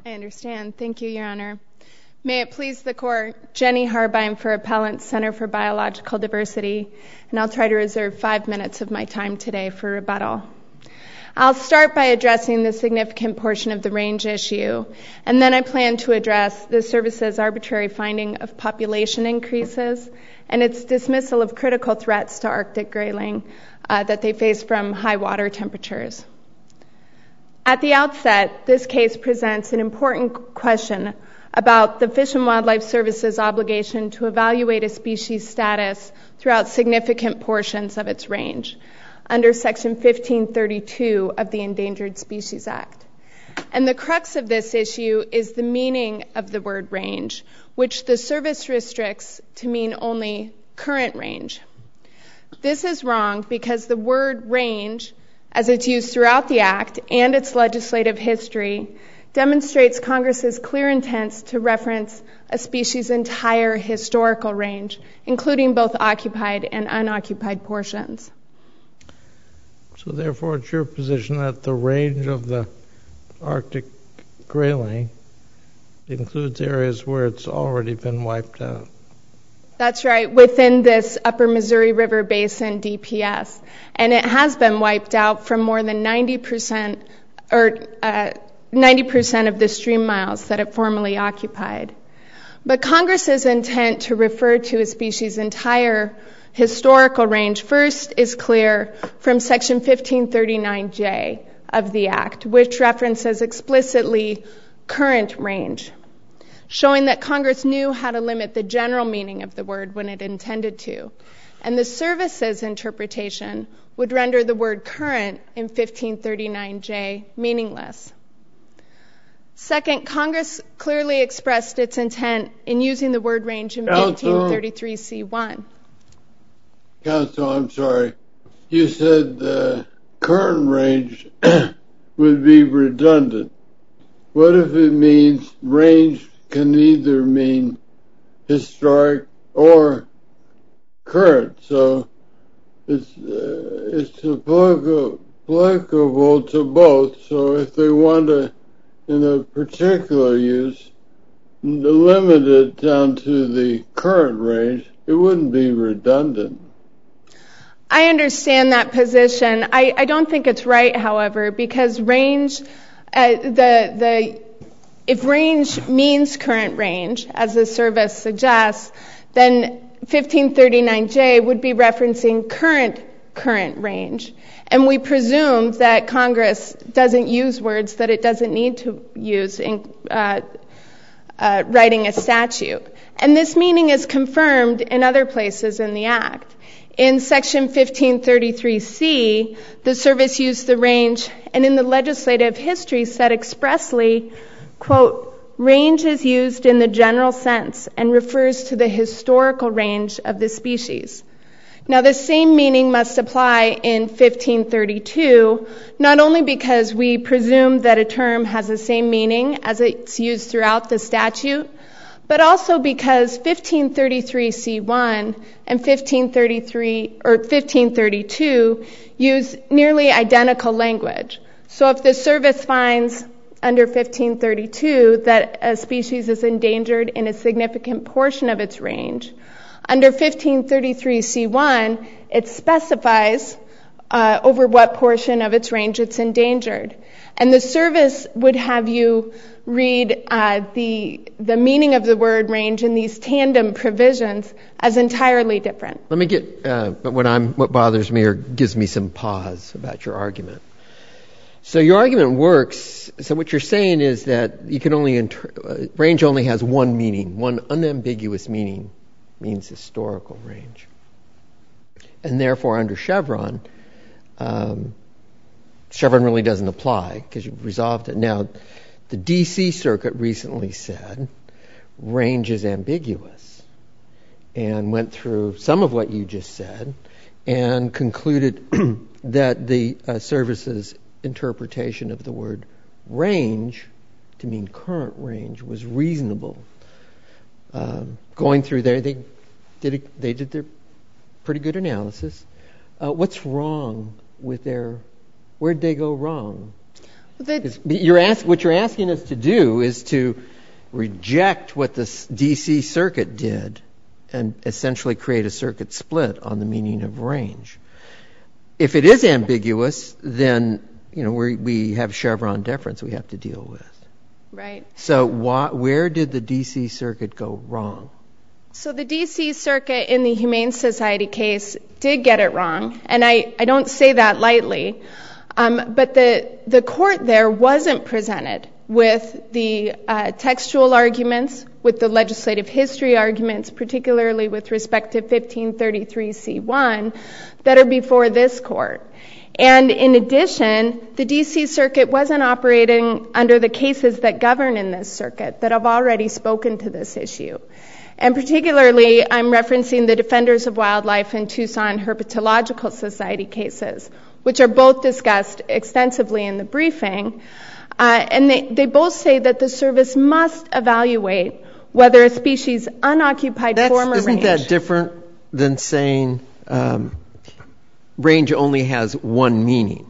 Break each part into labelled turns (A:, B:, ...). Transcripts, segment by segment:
A: I understand. Thank you, Your Honor. May it please the Court, Jenny Harbine for Appellant, Center for Biological Diversity, and I'll try to reserve 5 minutes of my time today for rebuttal. I'll start by addressing the significant portion of the range issue, and then I plan to address the Service's arbitrary finding of population increases and its dismissal of critical threats to Arctic grayling that they face from high water temperatures. At the outset, this case presents an important question about the Fish and Wildlife Service's obligation to evaluate a species' status throughout significant portions of its range under Section 1532 of the Endangered Species Act. And the crux of this issue is the meaning of the word range, which the Service restricts to mean only current range. This is wrong because the word range, as it's used throughout the Act and its legislative history, demonstrates Congress's clear intent to reference a species' entire historical range, including both occupied and unoccupied portions.
B: So therefore, it's your position that the range of the Arctic grayling includes areas where it's already been wiped out?
A: That's right, within this Upper Missouri River Basin DPS. And it has been wiped out from more than 90% of the stream miles that it formerly occupied. But Congress's intent to refer to a species' entire historical range first is clear from Section 1539J of the Act, which references explicitly current range, showing that Congress knew how to limit the general meaning of the word when it intended to. And the Service's interpretation would render the word current in 1539J meaningless. Second, Congress clearly expressed its intent in using the word range in 1533C1.
C: Counsel, I'm sorry. You said the current range would be redundant. What if it means range can either mean historic or current? So it's applicable to both. So if they want to, in a particular use, limit it down to the current range, it wouldn't be redundant.
A: I understand that position. I don't think it's right, however, because range, if range means current range, as the Service suggests, then 1539J would be referencing current range. And we presume that Congress doesn't use words that it doesn't need to use in writing a statute. And this meaning is confirmed in other places in the Act. In Section 1533C, the Service used the range, and in the legislative history said expressly, quote, range is used in the general sense and refers to the historical range of the species. Now, the same meaning must apply in 1532, not only because we presume that a term has the same meaning as it's used throughout the statute, but also because 1533C1 and 1532 use nearly identical language. So if the Service finds under 1532 that a species is endangered in a significant portion of its range, under 1533C1, it specifies over what portion of its range it's endangered. And the Service would have you read the meaning of the word range in these tandem provisions as entirely different.
D: Let me get what bothers me or gives me some pause about your argument. So your argument works. So what you're saying is that you can range only has one meaning, one unambiguous meaning, means historical range. And therefore, under Chevron, Chevron really doesn't apply because you've resolved it. Now, the D.C. Circuit recently said range is ambiguous and went through some of what you just said and concluded that the Service's interpretation of the word range to mean current range was reasonable. Going through there, they did their pretty good analysis. What's wrong with where'd they go wrong? What you're asking us to do is to reject what the D.C. Circuit did and essentially create a circuit split on the meaning of range. If it is ambiguous, then we have Chevron deference we have to deal with.
A: Right.
D: So where did the D.C. Circuit go wrong?
A: So the D.C. Circuit in the Humane Society case did get it wrong, and I don't say that lightly. But the court there wasn't presented with the textual arguments, with the legislative history arguments, particularly with respect to 1533C1, that are before this court. And in addition, the D.C. Circuit wasn't operating under the cases that govern in this circuit that have already spoken to this issue. And particularly, I'm referencing the Defenders of Wildlife and Tucson Herpetological Society cases, which are both discussed extensively in the briefing. And they both say that the service must evaluate whether a species' unoccupied former range...
D: Isn't that different than saying range only has one meaning?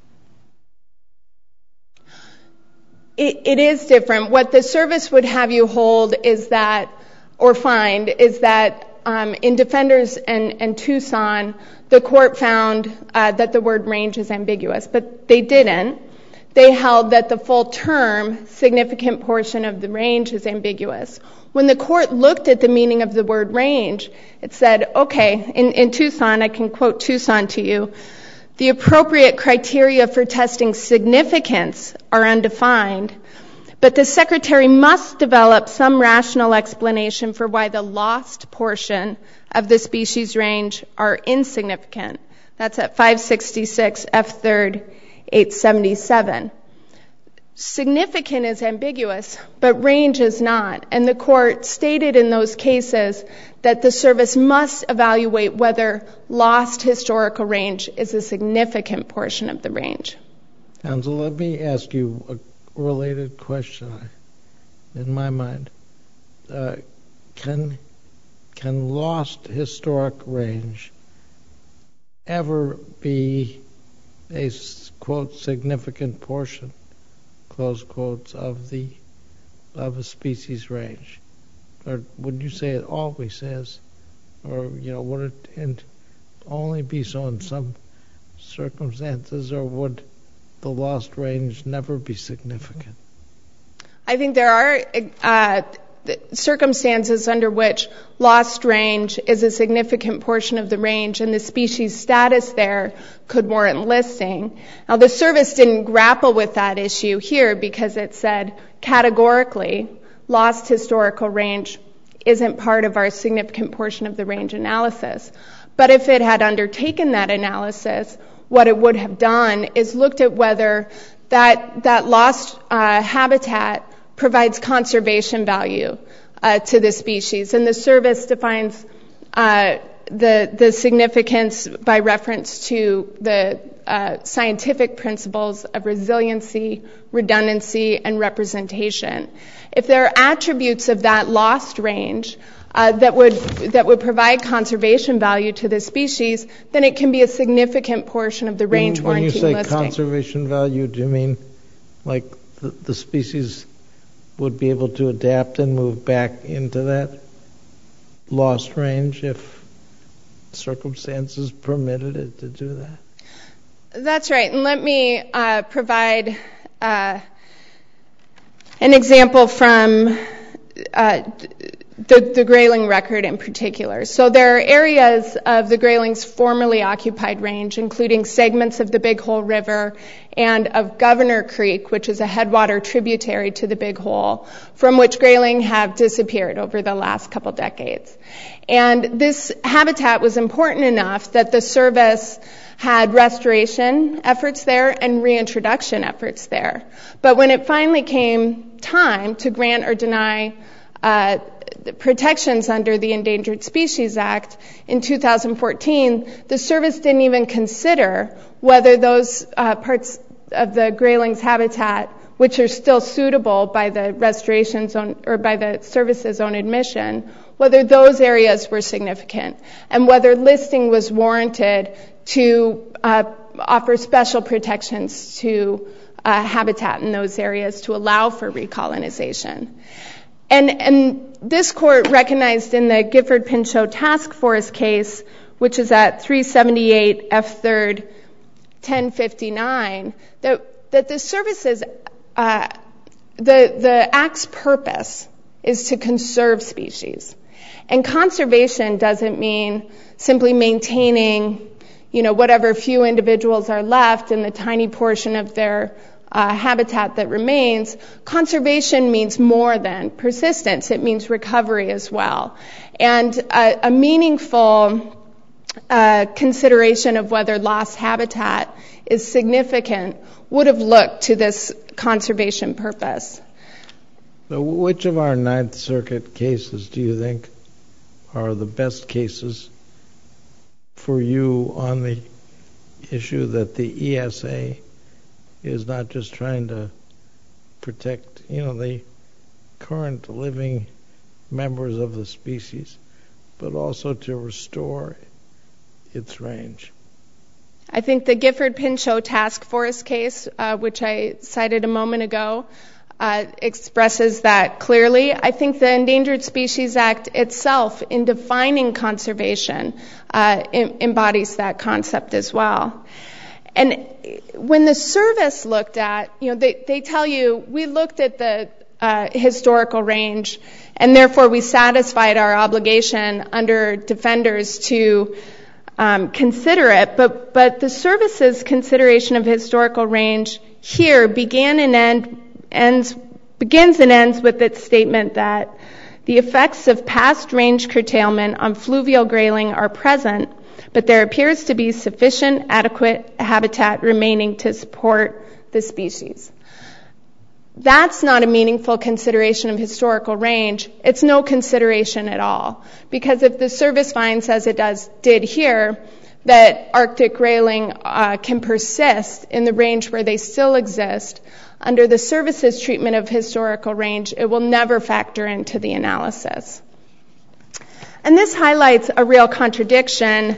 A: It is different. What the service would have you hold is that, or find, is that in Defenders and Tucson, the court found that the word range is ambiguous, but they didn't. They held that the full term, significant portion of the range, is ambiguous. When the court looked at the meaning of the word range, it said, okay, in Tucson, I can quote Tucson to you, the appropriate criteria for testing significance are undefined, but the Secretary must develop some rational explanation for why the lost portion of the species range are insignificant. That's at 566 F. 3rd, 877. Significant is ambiguous, but range is not. And the court stated in those cases that the service must evaluate whether lost historical range is a significant portion of the range.
B: Counsel, let me ask you a related question in my mind. Can lost historic range ever be a, quote, significant portion, close quotes, of a species range? Or would you say it always is? Or, would it only be so in some circumstances, or would the lost range never be significant?
A: I think there are circumstances under which lost range is a significant portion of the range, and the species status there could warrant listing. Now, the service didn't grapple with that issue here because it said categorically lost historical range isn't part of our significant portion of the range analysis. But if it had undertaken that analysis, what it would have done is looked at whether that lost habitat provides conservation value to the species. And the service defines the significance by reference to the scientific principles of resiliency, redundancy, and representation. If there are attributes of that lost range that would provide conservation value to the species, then it can be a significant portion of the range warranting listing.
B: When you say conservation value, do you mean like the species would be able to adapt and move back into that lost range if circumstances permitted it to do that?
A: That's right. And let me provide an example from the grayling record in particular. So there are areas of the grayling's formerly occupied range, including segments of the Big Hole River and of Governor Creek, which is a headwater tributary to the Big Hole, from which grayling have disappeared over the last couple decades. And this habitat was important enough that the service had restoration efforts there and reintroduction efforts there. But when it finally came time to grant or deny protections under the Endangered Species Act in 2014, the service didn't even consider whether those parts of the grayling's habitat, which are still suitable by the restoration zone or by the service's own admission, whether those areas were significant and whether listing was warranted to offer special protections to habitat in those areas to allow for recolonization. And this court recognized in the Gifford-Pinchot Task Force case, which is at 378 F. 3rd 1059, that the services, the Act's purpose is to conserve species. And conservation doesn't mean simply maintaining, whatever few individuals are left in the tiny portion of their habitat that remains. Conservation means more than persistence. It means recovery as well. And a meaningful consideration of whether lost habitat is significant would have looked to this conservation purpose.
B: So which of our Ninth Circuit cases do you think are the best cases for you on the issue that the ESA is not just trying to protect, the current living members of the species, but also to restore its range?
A: I think the Gifford-Pinchot Task Force case, which I cited a moment ago, expresses that clearly. I think the Endangered Species Act itself, in defining conservation, embodies that concept as well. And when the service looked at, they tell you, we looked at the historical range, and therefore we satisfied our obligation under defenders to consider it. But the service's consideration of historical range here begins and ends with its statement that the effects of past range curtailment on fluvial grayling are present, but there appears to be sufficient adequate habitat remaining to support the species. That's not a meaningful consideration of historical range. It's no consideration at all. Because if the service finds, as it did here, that Arctic grayling can persist in the range where they still exist, under the service's treatment of historical range, it will never factor into the analysis. And this highlights a real contradiction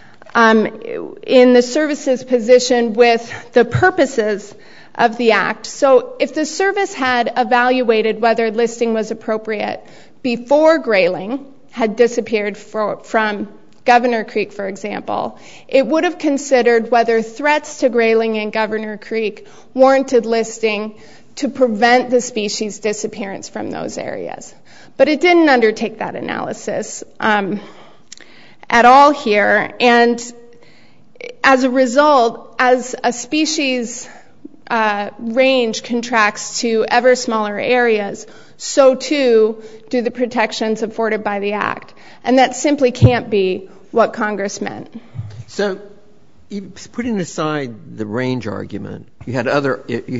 A: in the service's position with the purposes of the Act. So if the service had evaluated whether listing was appropriate before grayling had disappeared from Governor Creek, for example, it would have considered whether threats to grayling in Governor Creek warranted listing to prevent the species' disappearance from those areas. But it didn't undertake that analysis at all here. And as a result, as a species range contracts to ever smaller areas, so too do the protections afforded by the Act. And that simply can't be what Congress meant.
D: So, putting aside the range argument, you had other,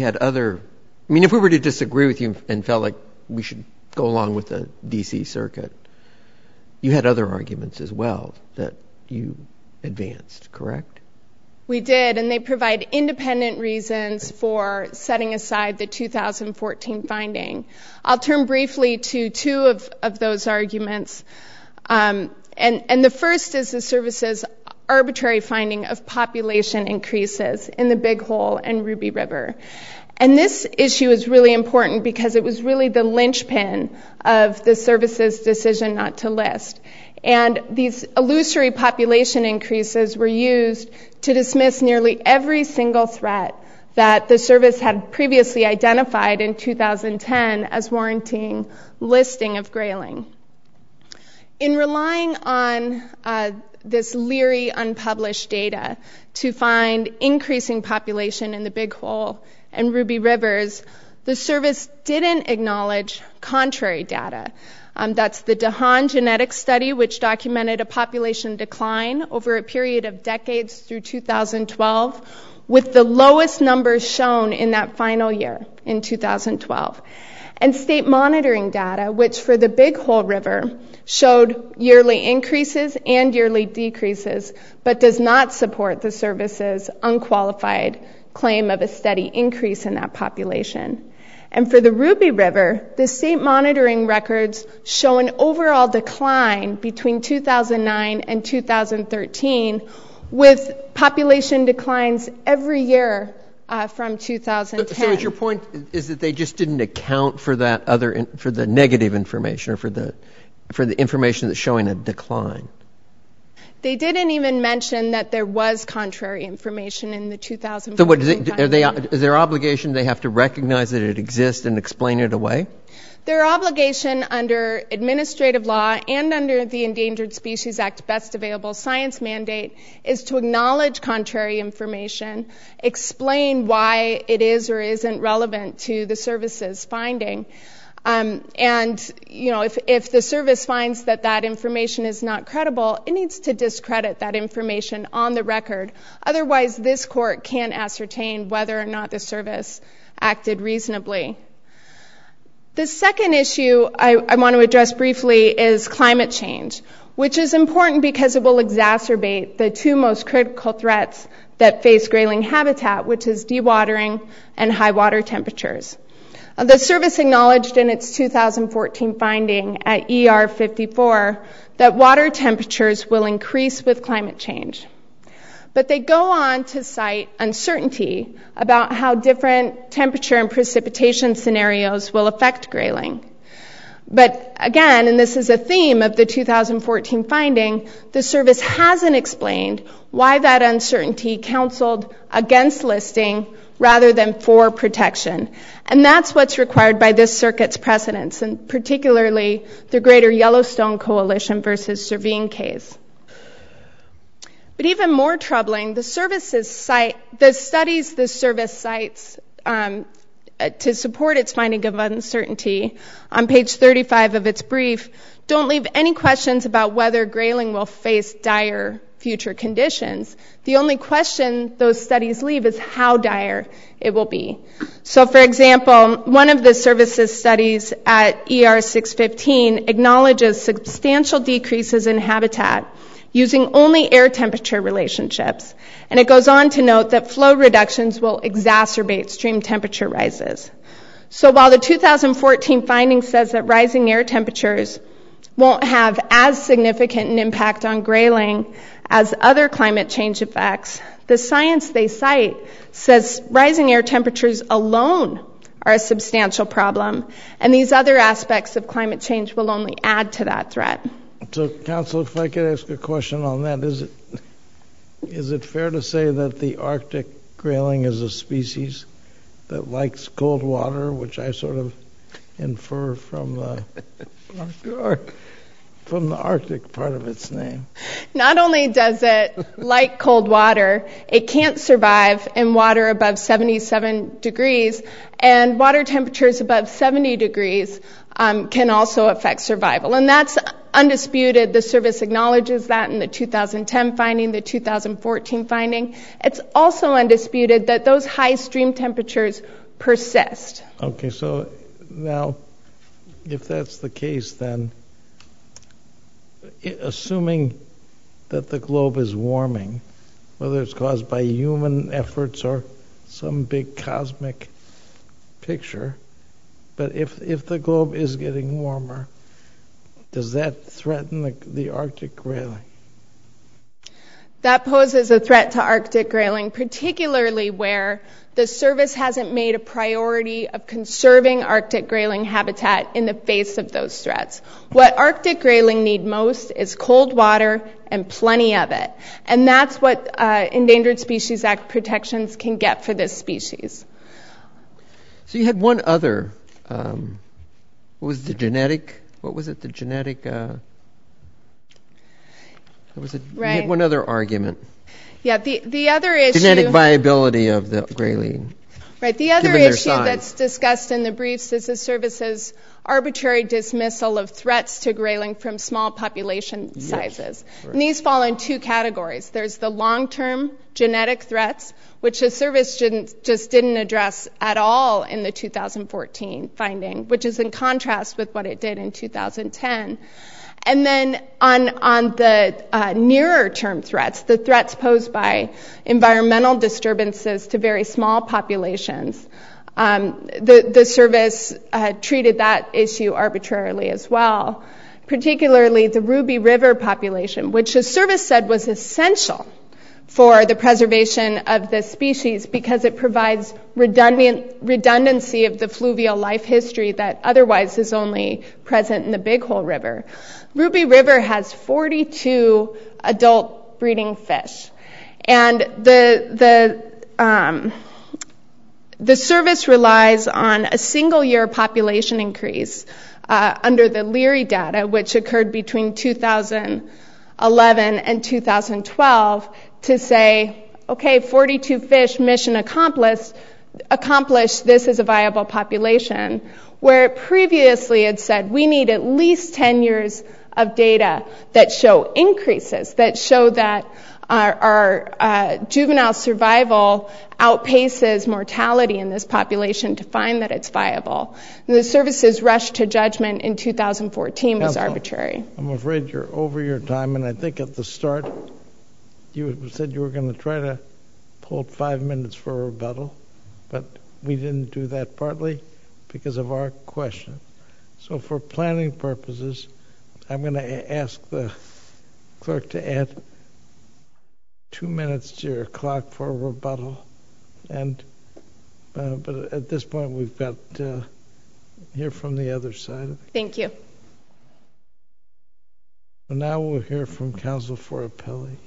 D: I mean, if we were to disagree with you and felt like we should go along with the D.C. Circuit, you had other arguments as well that you advanced, correct?
A: We did, and they provide independent reasons for setting aside the 2014 finding. I'll turn briefly to two of those arguments. And the first is the service's arbitrary finding of population increases in the Big Hole and Ruby River. And this issue is really important because it was really the linchpin of the service's decision not to list. And these illusory population increases were used to dismiss nearly every single threat that the service had previously identified in 2010 as warranting listing of grayling. In relying on this leery, unpublished data to find increasing population in the Big Hole and Ruby Rivers, the service didn't acknowledge contrary data. That's the DeHaan genetics study, which documented a population decline over a period of decades through 2012, with the lowest numbers shown in that final year, in 2012. And state monitoring data, which for the Big Hole River showed yearly increases and yearly decreases, but does not support the service's unqualified claim of a steady increase in that population. And for the Ruby River, the state monitoring records show an overall decline between 2009 and 2013, with population declines every year from 2010.
D: So your point is that they just didn't account for that for the negative information or for the information that's showing a decline?
A: They didn't even mention that there was contrary information in the 2014
D: So what,
A: finding.
D: is their obligation they have to recognize that it exists and explain it away?
A: Their obligation under administrative law and under the Endangered Species Act Best Available Science mandate is to acknowledge contrary information, explain why it is or isn't relevant to the service's finding. And, you know, if the service finds that that information is not credible, it needs to discredit that information on the record. Otherwise, this court can't ascertain whether or not the service acted reasonably. The second issue I want to address briefly is climate change, which is important because it will exacerbate the two most critical threats that face grayling habitat, which is dewatering and high water temperatures. The service acknowledged in its 2014 finding at ER 54 that water temperatures will increase with climate change. But they go on to cite uncertainty about how different temperature and precipitation scenarios will affect grayling. But again, and this is a theme of the 2014 finding, the service hasn't explained why that uncertainty counseled against listing rather than for protection. And that's what's required by this circuit's precedents, and particularly the Greater Yellowstone Coalition versus Servine case. But even more troubling, the studies the service cites to support its finding of uncertainty on page 35 of its brief don't leave any questions about whether grayling will face dire future conditions. The only question those studies leave is how dire it will be. So, for example, one of the service's studies at ER 615 acknowledges substantial decreases in habitat using only air temperature relationships. And it goes on to note that flow reductions will exacerbate stream temperature rises. So while the 2014 finding says that rising air temperatures won't have as significant an impact on grayling as other climate change effects, the science they cite says rising air temperatures alone are a substantial problem, and these other aspects of climate change will only add to that threat.
B: So, counsel, if I could ask a question on that, is it fair to say that the Arctic grayling is a species that likes cold water, which I sort of infer from the Arctic part of its name?
A: Not only does it like cold water, it can't survive in water above 77 degrees, and water temperatures above 70 degrees can also affect survival. And that's undisputed. The service acknowledges that in the 2010 finding, the 2014 finding. It's also undisputed that those high stream temperatures persist.
B: Okay, so now, if that's the case, then assuming that the globe is warming, whether it's caused by human efforts or some big cosmic picture, but if the globe is getting warmer, does that threaten the Arctic grayling?
A: That poses a threat to Arctic grayling, particularly where the service hasn't made a priority of conserving Arctic grayling habitat in the face of those threats. What Arctic grayling need most is cold water and plenty of it. And that's what Endangered Species Act protections can get for this species.
D: So you had one other, what was it, you had one other argument.
A: Yeah, the other issue...
D: Genetic viability of the grayling.
A: Right, the other issue that's discussed in the briefs is the service's arbitrary dismissal of threats to grayling from small population sizes. Right. And these fall in two categories. There's the long-term genetic threats, which the service just didn't address at all in the 2014 finding, which is in contrast with what it did in 2010. And then on the nearer term threats, the threats posed by environmental disturbances to very small populations, the service treated that issue arbitrarily as well, particularly the Ruby River population, which the service said was essential for the preservation of this species because it provides redundancy of the fluvial life history that otherwise is only present in the Bighorn River. Ruby River has 42 adult breeding fish, and the service relies on a single-year population increase under the Leary data, which occurred between 2011 and 2012, to say, okay, 42 fish, mission accomplished, this is a viable population, where it previously had said we need at least 10 years of data that show increases, that show that our juvenile survival outpaces mortality in this population to find that it's viable. The service's rush to judgment in 2014 was arbitrary.
B: I'm afraid you're over your time, and I think at the start you said you were going to try to hold 5 minutes for a rebuttal, but we didn't do that partly because of our question. So for planning purposes, I'm going to ask the clerk to add 2 minutes to your clock for a rebuttal. And but at this point, we've got to hear from the other side.
A: Thank you.
B: So now we'll hear from counsel for appellee.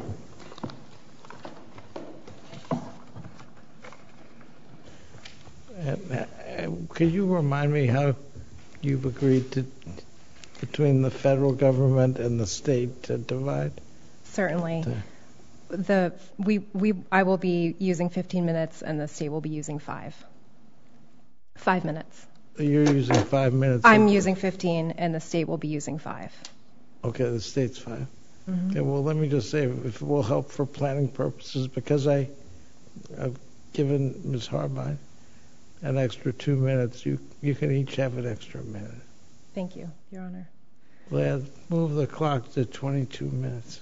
B: Could you remind me how you've agreed to between the federal government and the state to divide?
E: Certainly. I will be using 15 minutes and the state will be using 5 minutes.
B: You're using 5 minutes?
E: I'm using 15 and the state will be using 5.
B: Okay, the state's 5. Mm-hmm. Okay, well, let me just say, if it will help for planning purposes, because I've given Ms. Harbine an extra 2 minutes, you can each have an extra minute.
E: Thank you, Your Honor.
B: Well, move the clock to 22 minutes.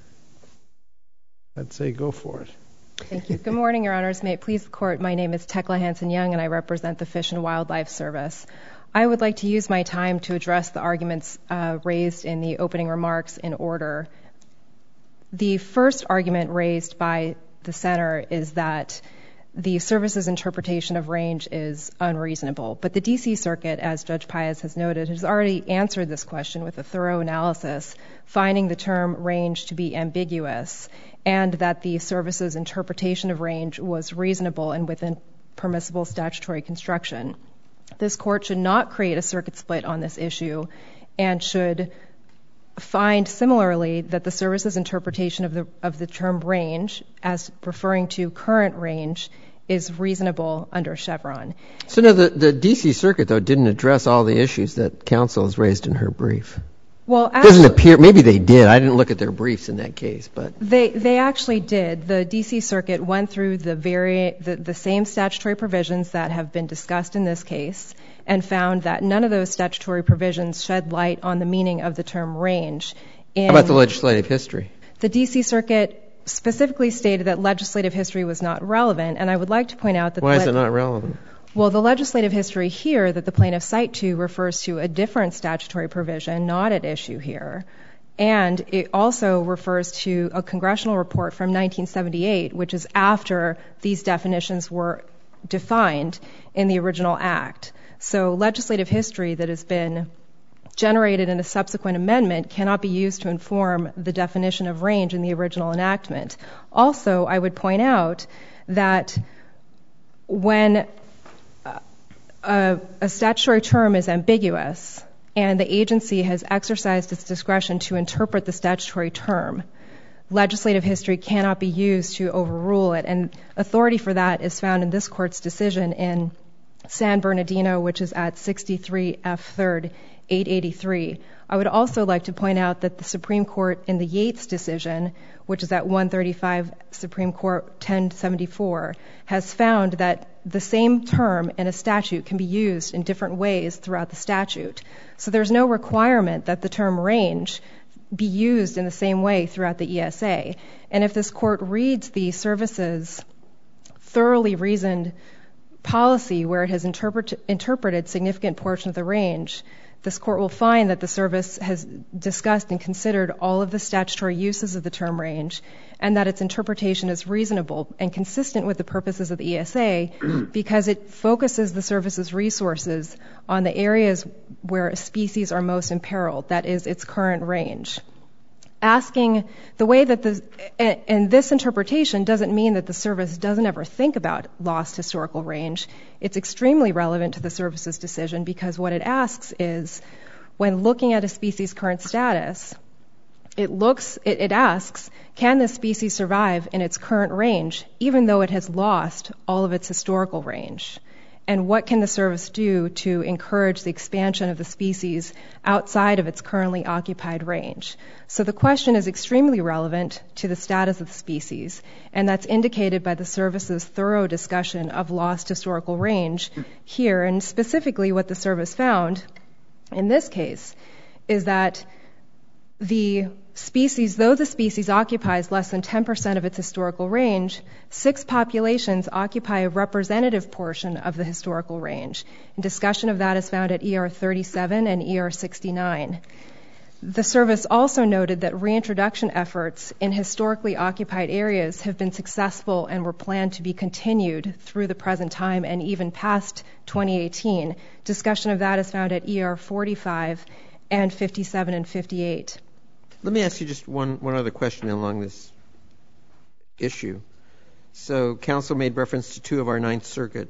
B: I'd say go for it.
E: Thank you. Good morning, Your Honors. May it please the Court, my name is Tekla Hanson-Young and I represent the Fish and Wildlife Service. I would like to use my time to address the arguments raised in the opening remarks in order. The first argument raised by the center is that the service's interpretation of range is unreasonable. But the D.C. Circuit, as Judge Paez has noted, has already answered this question with a thorough analysis, finding the term range to be ambiguous, and that the service's interpretation of range was reasonable and within permissible statutory construction. This Court should not create a circuit split on this issue and should find similarly that the service's interpretation of the term range as referring to current range is reasonable under Chevron.
D: So no, the D.C. Circuit, though, didn't address all the issues that counsel has raised in her brief.
E: Well,
D: it doesn't appear, maybe they did. I didn't look at their briefs in that case, but
E: they actually did. The D.C. Circuit went through the same statutory provisions that have been discussed in this case and found that none of those statutory provisions shed light on the meaning of the term range.
D: How about the legislative history?
E: The D.C. Circuit specifically stated that legislative history was not relevant, and I would like to point out that...
D: Why is it not relevant?
E: Well, the legislative history here that the plaintiffs cite to refers to a different statutory provision, not at issue here. And it also refers to a congressional report from 1978, which is after these definitions were defined in the original act. So legislative history that has been generated in a subsequent amendment cannot be used to inform the definition of range in the original enactment. Also, I would point out that when a statutory term is ambiguous and the agency has exercised its discretion to interpret the statutory term, legislative history cannot be used to overrule it. And authority for that is found in this Court's decision in San Bernardino, which is at 63 F. 3rd, 883. I would also like to point out that the Supreme Court in the Yates decision, which is at 135 Supreme Court 1074, has found that the same term in a statute can be used in different ways throughout the statute. So there's no requirement that the term range be used in the same way throughout the ESA. And if this Court reads the service's thoroughly reasoned policy where it has interpreted significant portion of the range, this court will find that the service has discussed and considered all of the statutory uses of the term range, and that its interpretation is reasonable and consistent with the purposes of the ESA because it focuses the service's resources on the areas where a species are most imperiled, that is, its current range. Asking the way that and this interpretation doesn't mean that the service doesn't ever think about lost historical range. It's extremely relevant to the service's decision because what it asks is, when looking at a species' current status, it asks, can this species survive in its current range even though it has lost all of its historical range? And what can the service do to encourage the expansion of the species outside of its currently occupied range? So the question is extremely relevant to the status of the species, and that's indicated by the service's thorough discussion of lost historical range here. And specifically what the service found in this case is that the species, though the species occupies less than 10% of its historical range, 6 populations occupy a representative portion of the historical range. And discussion of that is found at ER 37 and ER 69. The service also noted that reintroduction efforts in historically occupied areas have been successful and were planned to be continued through the present time and even past 2018. Discussion of that is found at ER 45 and 57 and 58.
D: Let me ask you just one other question along this issue. So counsel made reference to two Ninth Circuit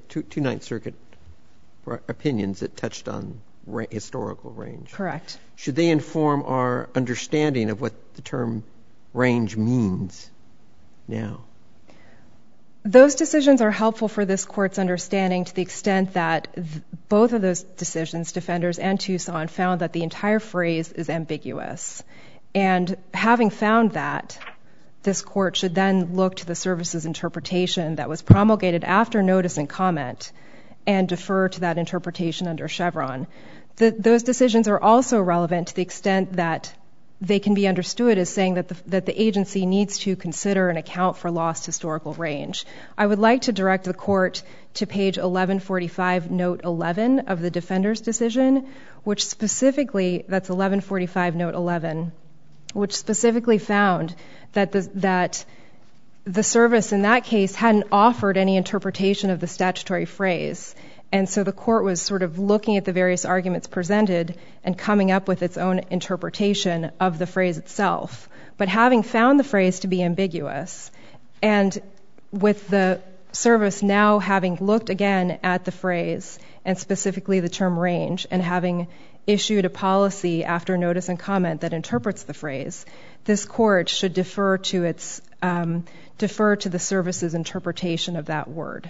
D: opinions that touched on historical range.
E: Correct.
D: Should they inform our understanding of what the term range means now?
E: Those decisions are helpful for this court's understanding to the extent that both of those decisions, Defenders and Tucson, found that the entire phrase is ambiguous. And having found that, this court should then look to the service's interpretation that was promulgated after notice and comment and defer to that interpretation under Chevron. Those decisions are also relevant to the extent that they can be understood as saying that the agency needs to consider and account for lost historical range. I would like to direct the court to page 1145, note 11 of the Defender's decision, which specifically, that's 1145, note 11, which specifically found that the service in that case hadn't offered any interpretation of the statutory phrase. And so the court was sort of looking at the various arguments presented and coming up with its own interpretation of the phrase itself. But having found the phrase to be ambiguous, and with the service now having looked again at the phrase, and specifically the term range, and having issued a policy after notice and comment that interprets the phrase, this court should defer to the service's interpretation of that word.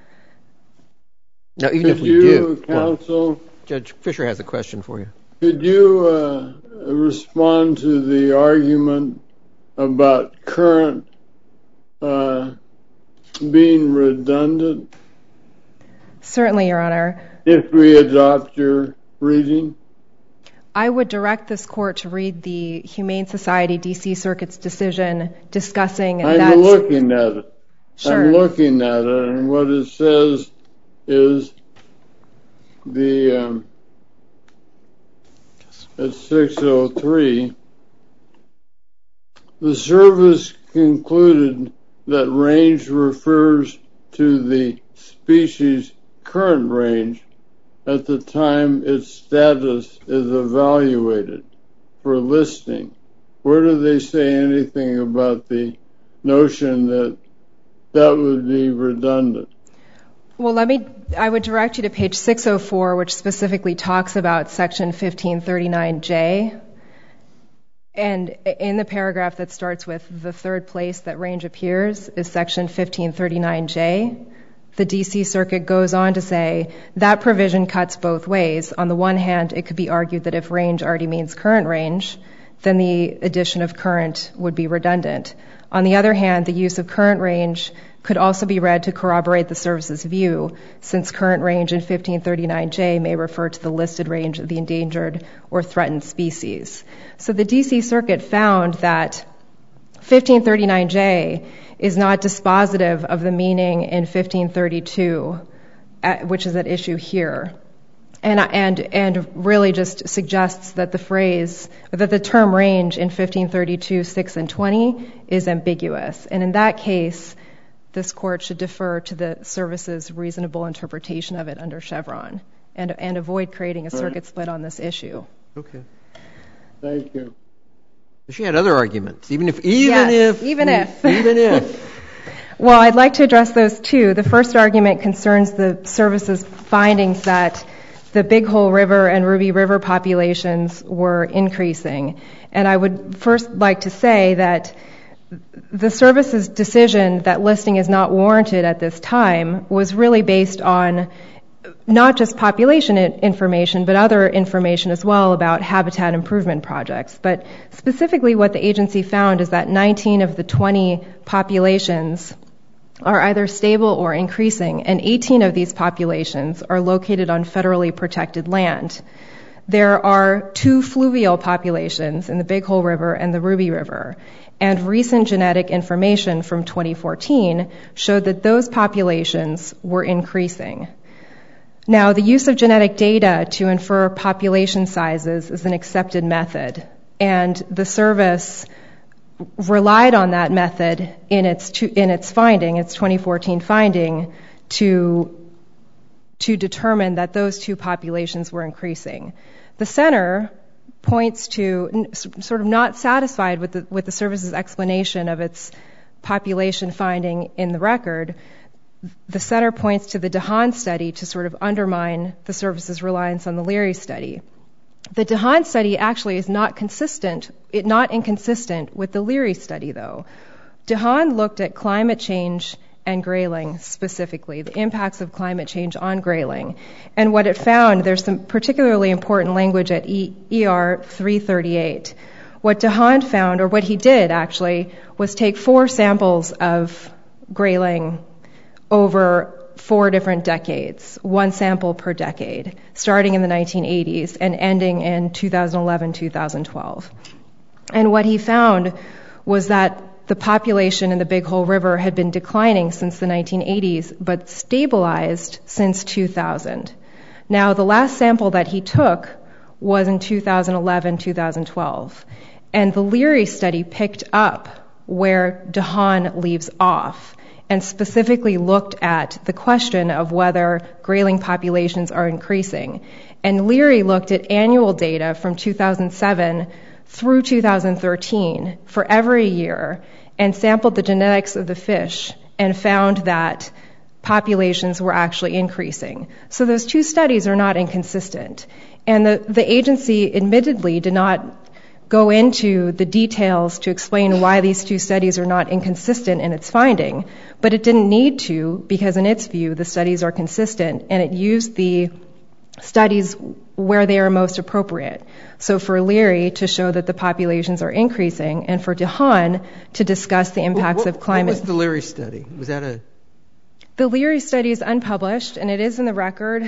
D: Now, even if we do,
C: counsel,
D: Judge Fisher has a question for you.
C: Could you respond to the argument about current being redundant?
E: Certainly, Your Honor.
C: If we adopt your reading?
E: I would direct this court to read the Humane Society D.C. Circuit's decision discussing that.
C: I'm looking at it.
E: Sure.
C: I'm looking at it, and what it says is at 603, the service concluded that range refers to the species' current range at the time its status is evaluated for listing. Where do they say anything about the notion that that would be redundant?
E: Well, I would direct you to page 604, which specifically talks about section 1539J. And in the paragraph that starts with the third place that range appears is section 1539J. The D.C. Circuit goes on to say that provision cuts both ways. On the one hand, it could be argued that if range already means current range, then the addition of current would be redundant. On the other hand, the use of current range could also be read to corroborate the service's view, since current range in 1539J may refer to the listed range of the endangered or threatened species. So the D.C. Circuit found that 1539J is not dispositive of the meaning in 1532, which is at issue here. and really just suggests that the term range in 1532, 6 and 20 is ambiguous. And in that case, this court should defer to the service's reasonable interpretation of it under Chevron and avoid creating a circuit split on this issue.
D: Okay.
C: Thank you.
D: She had other arguments, even if.
E: Well, I'd like to address those too. The first argument concerns the service's findings that the Big Hole River and Ruby River populations were increasing. And I would first like to say that the service's decision that listing is not warranted at this time was really based on not just population information, but other information as well about habitat improvement projects. But specifically what the agency found is that 19 of the 20 populations are either stable or increasing, and 18 of these populations are located on federally protected land. There are 2 fluvial populations in the Big Hole River and the Ruby River, and recent genetic information from 2014 showed that those populations were increasing. Now, the use of genetic data to infer population sizes is an accepted method, and the service relied on that method in its finding, its 2014 finding, to determine that those 2 populations were increasing. The center points to, sort of not satisfied with the service's explanation of its population finding in the record, the center points to the DeHaan study to sort of undermine the service's reliance on the Leary study. The DeHaan study actually is not inconsistent with the Leary study, though. DeHaan looked at climate change and grayling specifically, the impacts of climate change on grayling. And what it found, there's some particularly important language at ER 338. What DeHaan found, or what he did actually, was take 4 samples of grayling over 4 different decades, 1 sample per decade, starting in the 1980s and ending in 2011, 2012. And what he found was that the population in the Big Hole River had been declining since the 1980s, but stabilized since 2000. Now, the last sample that he took was in 2011, 2012. And the Leary study picked up where DeHaan leaves off and specifically looked at the question of whether grayling populations are increasing. And Leary looked at annual data from 2007 through 2013 for every year and sampled the genetics of the fish and found that populations were actually increasing. So those 2 studies are not inconsistent. And the agency admittedly did not go into the details to explain why these 2 studies are not inconsistent in its finding, but it didn't need to because in its view the studies are consistent and it used the studies where they are most appropriate. So for Leary to show that the populations are increasing and for DeHaan to discuss the impacts of climate.
D: What was the Leary study? Was that
E: The Leary study is unpublished and it is in the record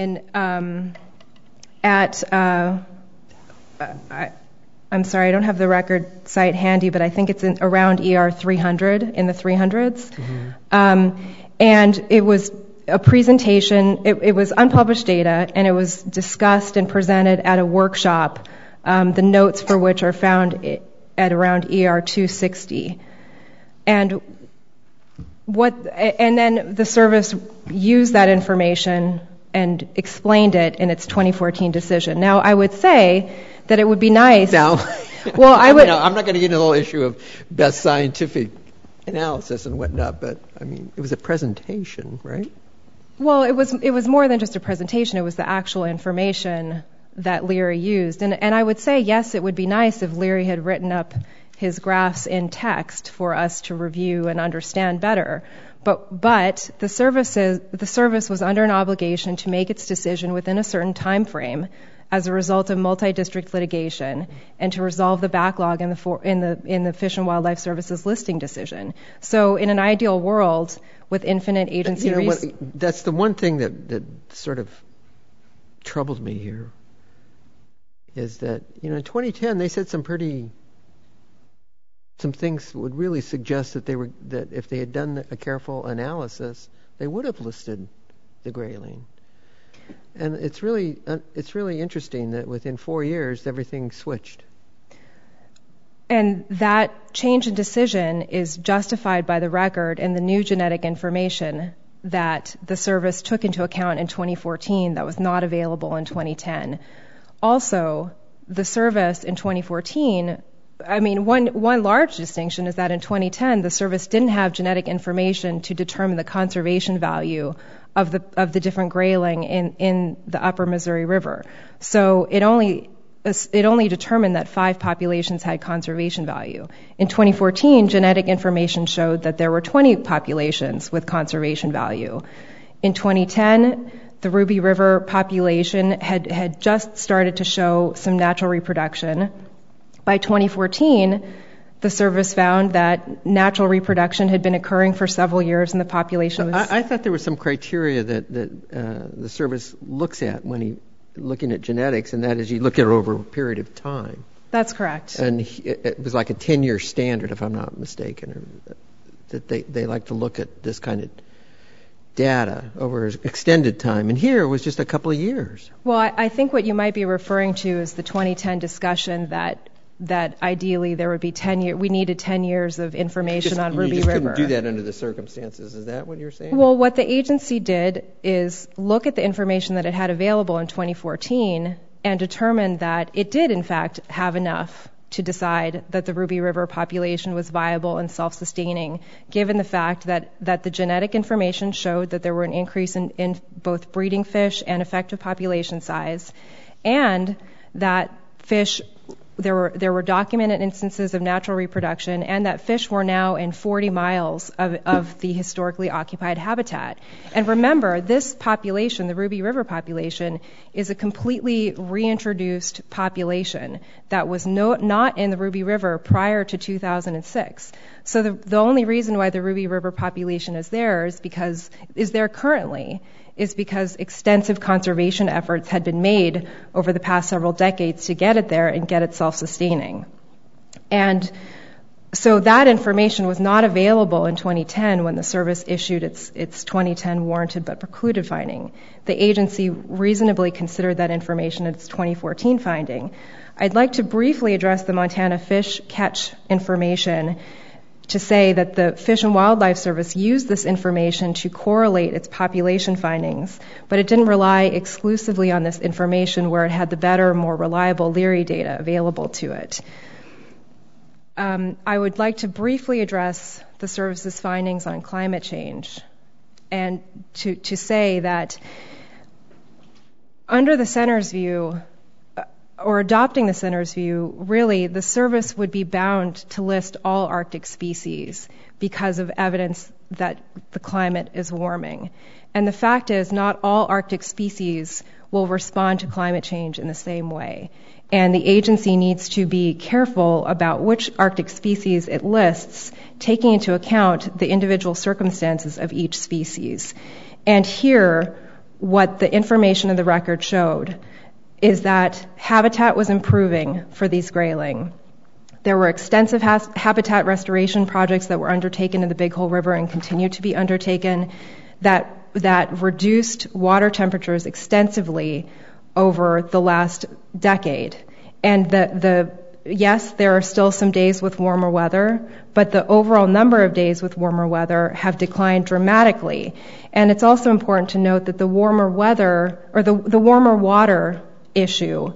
E: I'm sorry, I don't have the record site handy, but I think it's around ER 300, in the 300s. Mm-hmm. And it was a presentation, it was unpublished data, and it was discussed and presented at a workshop, the notes for which are found at around ER 260. And then the service used that information and explained it in its 2014 decision. Now, I would say that it would be nice.
D: Now,
E: well, I'm
D: not going to get into the whole issue of best scientific analysis and whatnot, but I mean, it was a presentation, right?
E: Well, it was more than just a presentation. It was the actual information that Leary used. And I would say, yes, it would be nice if Leary had written up his graphs in text for us to review and understand better. But the service was under an obligation to make its decision within a certain time frame as a result of multi-district litigation and to resolve the backlog in the Fish and Wildlife Service's listing decision. So in an ideal world with infinite agency
D: that's the one thing that sort of troubled me here is that, in 2010 they said some things would really suggest that if they had done a careful analysis, they would have listed the grayling. And it's really interesting that within 4 years, everything switched.
E: And that change in decision is justified by the record and the new genetic information that the service took into account in 2014 that was not available in 2010. Also, the service in 2014, one large distinction is that in 2010, the service didn't have genetic information to determine the conservation value of the different grayling in the upper Missouri River. So it only determined that 5 populations had conservation value. In 2014, genetic information showed that there were 20 populations with conservation value. In 2010, the Ruby River population had just started to show some natural reproduction. By 2014, the service found that natural reproduction had been occurring for several years and the population was...
D: I thought there was some criteria that the service looks at when looking at genetics, and that is you look at it over a period of time.
E: That's correct.
D: And it was like a 10-year standard, if I'm not mistaken, that they like to look at this kind of data over extended time. And here it was just a couple of years.
E: Well, I think what you might be referring to is the 2010 discussion that ideally there would be 10 years. We needed 10 years of information on Ruby River.
D: You just couldn't do that under the circumstances. Is that what you're saying?
E: Well, what the agency did is look at the information that it had available in 2014 and determined that it did, in fact, have enough to decide that the Ruby River population was viable and self-sustaining, given the fact that the genetic information showed that there were an increase in both breeding fish and effective population size, and that fish... There were documented instances of natural reproduction, and that fish were now in 40 miles of the historically occupied habitat. And remember, this population, the Ruby River population, is a completely reintroduced population that was not in the Ruby River prior to 2006. So the only reason why the Ruby River population is there currently is because extensive conservation efforts had been made over the past several decades to get it there and get it self-sustaining. And so that information was not available in 2010 when the service issued its 2010 warranted but precluded finding. The agency reasonably considered that information in its 2014 finding. I'd like to briefly address the Montana fish catch information to say that the Fish and Wildlife Service used this information to correlate its population findings, but it didn't rely exclusively on this information where it had the better, more reliable Leary data available to it. I would like to briefly address the service's findings on climate change and to say that under the Center's view, or adopting the Center's view, really the service would be bound to list all Arctic species because of evidence that the climate is warming. And the fact is, not all Arctic species will respond to climate change in the same way. And the agency needs to be careful about which Arctic species it lists, taking into account the individual circumstances of each species. And here, what the information in the record showed is that habitat was improving for these grayling. There were extensive habitat restoration projects that were undertaken in the Big Hole River and continue to be undertaken that reduced water temperatures extensively over the last decade. And yes, there are still some days with warmer weather, but the overall number of days with warmer weather have declined dramatically. And it's also important to note that the warmer weather, or the warmer water issue,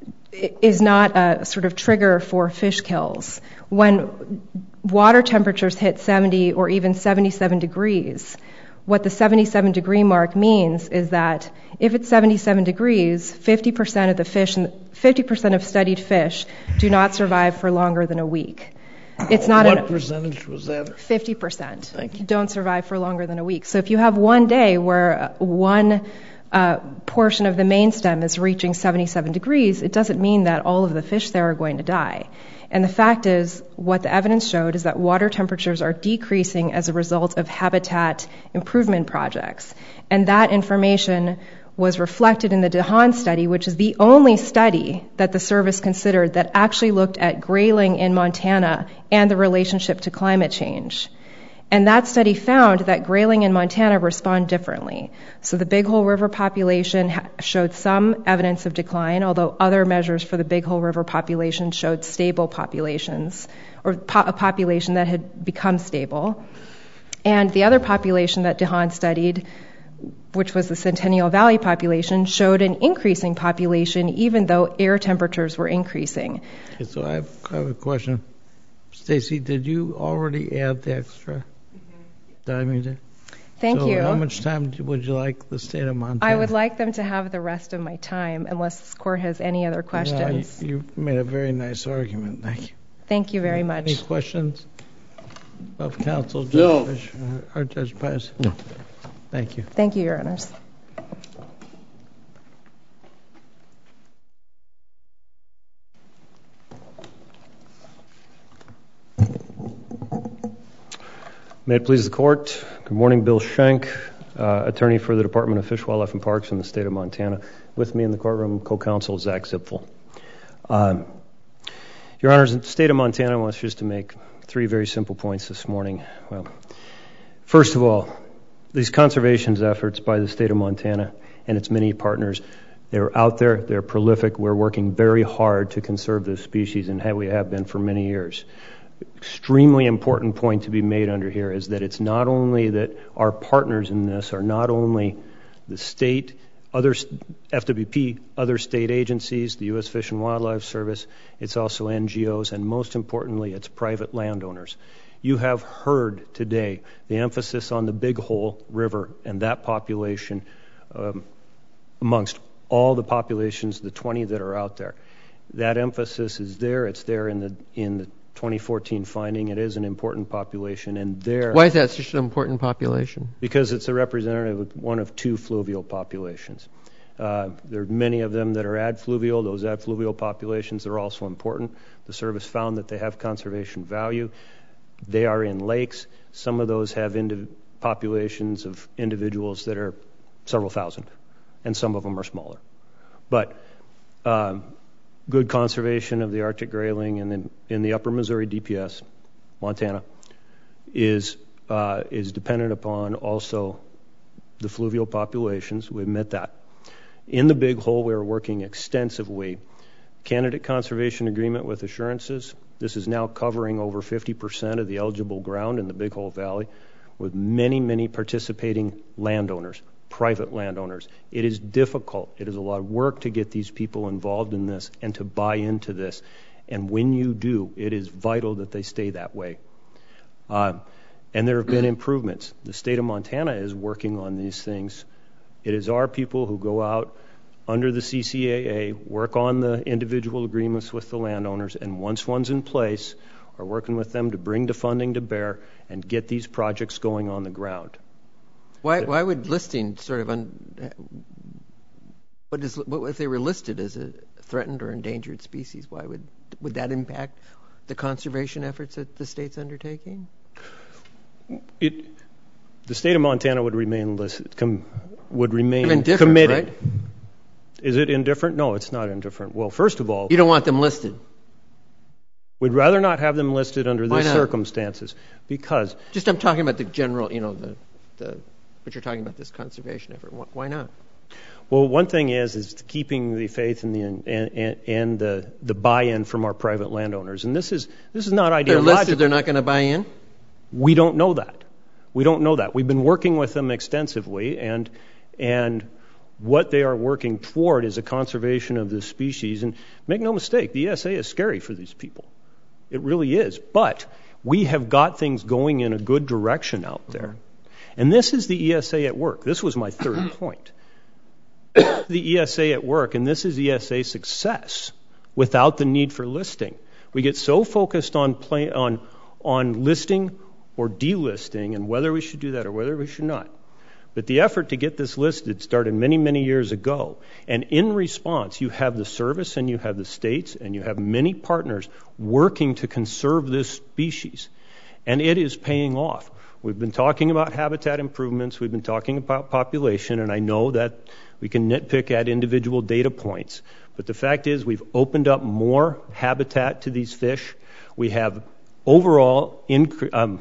E: is not a sort of trigger for fish kills. When water temperatures hit 70 or even 77 degrees, what the 77 degree mark means is that if it's 77 degrees, 50% of the fish, 50% of studied fish do not survive for longer than a week. It's not
B: what percentage was that?
E: 50%.
B: Thank you.
E: Don't survive for longer than a week. So if you have one day where one portion of the main stem is reaching 77 degrees, it doesn't mean that all of the fish there are going to die. And the fact is, what the evidence showed is that water temperatures are decreasing as a result of habitat improvement projects. And that information was reflected in the DeHaan study, which is the only study that the service considered that actually looked at grayling in Montana and the relationship to climate change. And that study found that grayling in Montana respond differently. So the Big Hole River population showed some evidence of decline, although other measures for the Big Hole River population showed stable populations, or a population that had become stable. And the other population that DeHaan studied, which was the Centennial Valley population, showed an increasing population even though air temperatures were increasing.
B: Okay, so I have a question. Stacy, did you already add the extra time?
E: Thank you.
B: How much time would you like the state of Montana?
E: I would like them to have the rest of my time, unless this court has any other questions.
B: You made a very nice argument. Thank you.
E: Thank you very much.
B: Any questions of counsel, Judge
C: No.
B: Fischer, or Judge Pius?
D: No.
B: Thank you.
E: Thank you, Your Honors.
F: May it please the Court. Good morning, Bill Schenk, attorney for the Department of Fish, Wildlife, and Parks in the state of Montana. With me in the courtroom, co-counsel Zach Zipfel. Your Honors, the state of Montana wants just to make three very simple points this morning. Well, first of all, these conservation efforts by the state of Montana and its many partners, they're out there, they're prolific. We're working very hard to conserve this species, and we have been for many years. Extremely important point to be made under here is that it's not only that our partners in this are not only the state, other FWP, other state agencies, the U.S. Fish and Wildlife Service, it's also NGOs, and most importantly, it's private landowners. You have heard today the emphasis on the Big Hole River and that population amongst all the populations, the 20 that are out there. That emphasis is there. It's there in the 2014 finding. It is an important population, and there.
D: Why is that such an important population?
F: Because it's a representative of one of two fluvial populations. There are many of them that are adfluvial. Those adfluvial populations are also important. The service found that they have conservation value. They are in lakes. Some of those have populations of individuals that are several thousand, and some of them are smaller. But good conservation of the Arctic grayling in the upper Missouri DPS, Montana, is dependent upon also the fluvial populations. We admit that. In the Big Hole, we're working extensively. Candidate conservation agreement with assurances. This is now covering over 50% of the eligible ground in the Big Hole Valley with many, many participating landowners, private landowners. It is difficult. It is a lot of work to get these people involved in this and to buy into this. And when you do, it is vital that they stay that way. And there have been improvements. The state of Montana is working on these things. It is our people who go out under the CCAA, work on the individual agreements with the landowners, and once one's in place, are working with them to bring the funding to bear and get these projects going on the ground.
D: Why would listing sort of what if they were listed as a threatened or endangered species? Why would that impact the conservation efforts that the state's undertaking?
F: The state of Montana would remain
D: indifferent,
F: committed.
D: Right?
F: Is it indifferent? No, it's not indifferent. Well, first of all,
D: you don't want them listed.
F: We'd rather not have them listed under these circumstances because
D: I'm talking about the general, what you're talking about, this conservation effort. Why not?
F: Well, one thing is keeping the faith and the buy-in from our private landowners, and this is not ideological.
D: They're listed. They're not going to buy in.
F: We don't know that. We've been working with them extensively, and what they are working toward is a conservation of this species. And make no mistake, the ESA is scary for these people. It really is. But we have got things going in a good direction out there. And this is the ESA at work. This was my third point. The ESA at work, and this is ESA success without the need for listing. We get so focused on listing or delisting and whether we should do that or whether we should not. But the effort to get this listed started many, many years ago. And in response, you have the service and you have the states and you have many partners working to conserve this species. And it is paying off. We've been talking about habitat improvements. We've been talking about population. And I know that we can nitpick at individual data points. But the fact is we've opened up more habitat to these fish. We have overall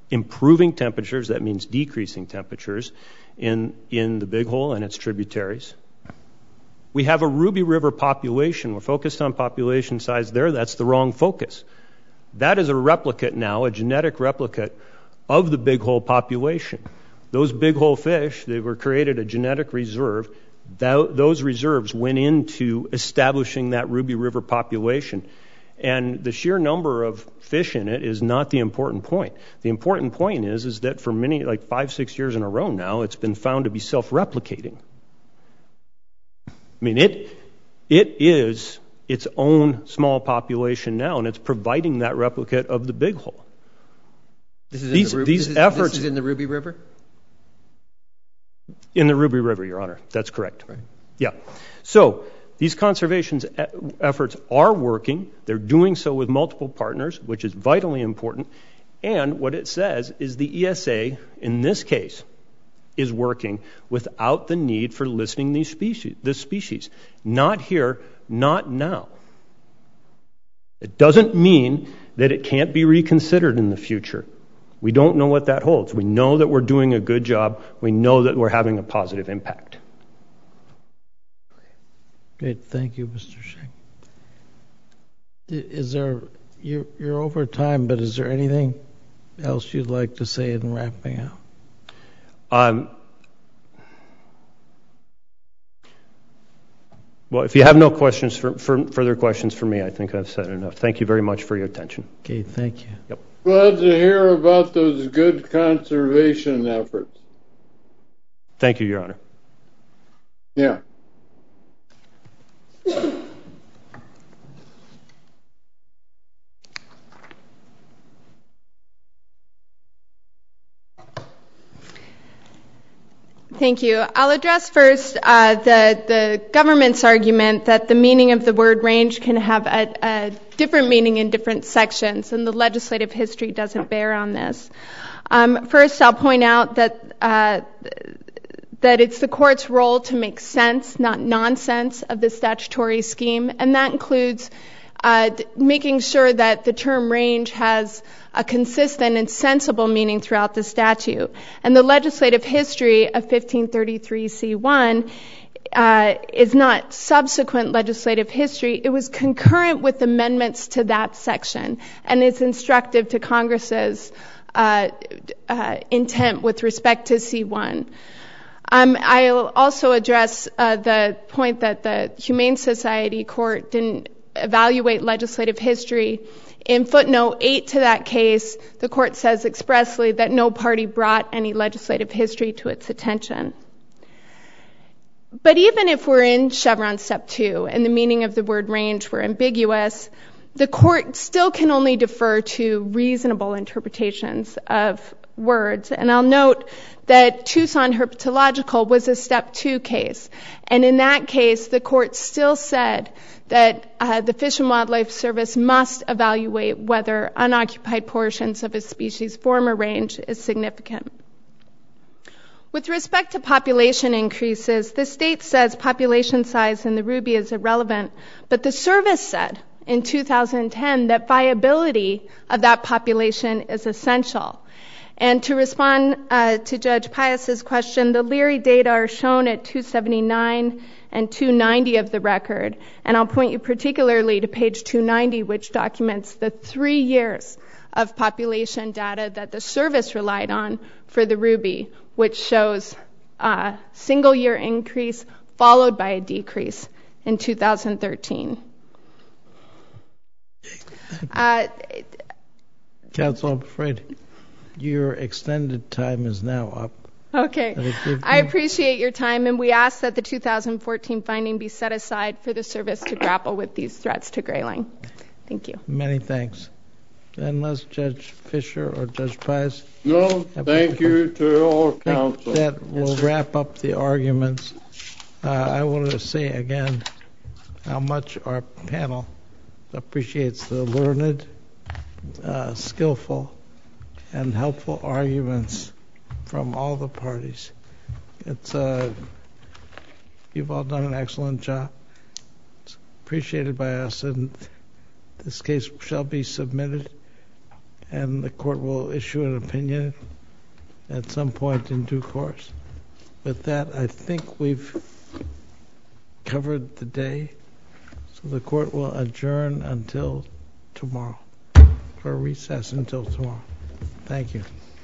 F: improving temperatures, that means decreasing temperatures, in the Big Hole and its tributaries. We have a Ruby River population. We're focused on population size there. That's the wrong focus. That is a replicate now, a genetic replicate of the Big Hole population. Those Big Hole fish, they were created a genetic reserve. Those reserves went into establishing that Ruby River population. And the sheer number of fish in it is not the important point. The important point is that for many, like 5-6 years in a row now, it's been found to be self-replicating. I mean, it is its own small population now, and it's providing that replicate of the Big Hole.
D: This is in the Ruby River?
F: In the Ruby River, Your Honor. That's correct.
D: Right.
F: Yeah. So these conservation efforts are working. They're doing so with multiple partners, which is vitally important. And what it says is the ESA, in this case, is working without the need for listing this species. Not here, not now. It doesn't mean that it can't be reconsidered in the future. We don't know what that holds. We know that we're doing a good job. We know that we're having a positive impact.
B: Great. Thank you, Mr. Schenk. Is there, you're over time, but is there anything else you'd like to say in wrapping up?
F: Well, if you have no questions, further questions for me, I think I've said enough. Thank you very much for your attention.
B: Okay, thank you.
F: Yep.
C: Glad to hear about those good conservation efforts.
F: Thank you, Your Honor.
C: Yeah.
A: Thank you. I'll address first the government's argument that the meaning of the word range can have a different meaning in different sections, and the legislative history doesn't bear on this. First, I'll point out that it's the court's role to make sense, not nonsense, of the statutory scheme, and that includes making sure that the term range has a consistent and sensible meaning throughout the statute. And the legislative history of 1533C1 is not subsequent legislative history. It was concurrent with amendments to that section, and it's instructive to Congress's intent with respect to C1. I'll also address the point that the Humane Society Court didn't evaluate legislative history. In footnote 8 to that case, the court says expressly that no party brought any legislative history to its attention. But even if we're in Chevron Step 2 and the meaning of the word range were ambiguous, the court still can only defer to reasonable interpretations of words. And I'll note that Tucson Herpetological was a Step 2 case. And in that case, the court still said that the Fish and Wildlife Service must evaluate whether unoccupied portions of a species form a range is significant. With respect to population increases, the state says population size in the Ruby is irrelevant, but the service said in 2010 that viability of that population is essential. And to respond to Judge Pius's question, the Leary data are shown at 279 and 290 of the record. And I'll point you particularly to page 290, which documents the 3 years of population data that the service relied on for the Ruby, which shows a single year increase followed by a decrease in 2013.
B: Counsel, I'm afraid your extended time is now up.
A: Okay. I appreciate your time, and we ask that the 2014 finding be set aside for the service to grapple with these threats to grayling. Thank you.
B: Many thanks. Unless Judge Fisher or Judge Pius.
C: No, thank you to all counsel.
B: That will wrap up the arguments. I want to say again how much our panel appreciates the learned, skillful, and helpful arguments from all the parties. It's you've all done an excellent job. It's appreciated by us, and this case shall be submitted, and the court will issue an opinion at some point in due course. With that, I think we've covered the day, so the court will adjourn until tomorrow, or recess until tomorrow. Thank you.